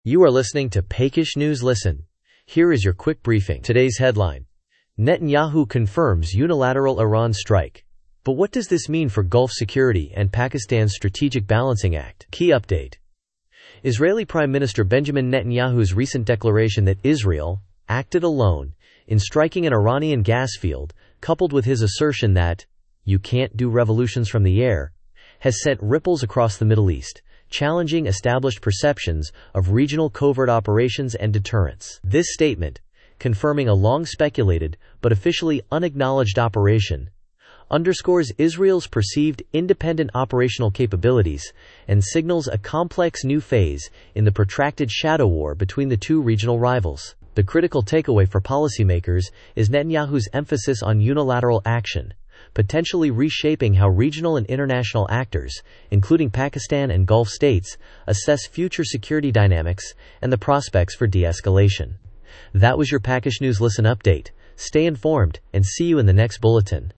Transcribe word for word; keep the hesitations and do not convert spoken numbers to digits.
You are listening to Pakish News Listen. Here is your quick briefing. Today's headline: Netanyahu confirms unilateral Iran strike. But what does this mean for Gulf security and Pakistan's Strategic Balancing Act? Key update: Israeli Prime Minister Benjamin Netanyahu's recent declaration that Israel acted alone in striking an Iranian gas field, coupled with his assertion that you can't do revolutions from the air, has sent ripples across the Middle East, challenging established perceptions of regional covert operations and deterrence. This statement, confirming a long-speculated but officially unacknowledged operation, underscores Israel's perceived independent operational capabilities and signals a complex new phase in the protracted shadow war between the two regional rivals. The critical takeaway for policymakers is Netanyahu's emphasis on unilateral action, potentially reshaping how regional and international actors, including Pakistan and Gulf states, assess future security dynamics and the prospects for de-escalation. That was your Pakish News Listen update. Stay informed and see you in the next bulletin.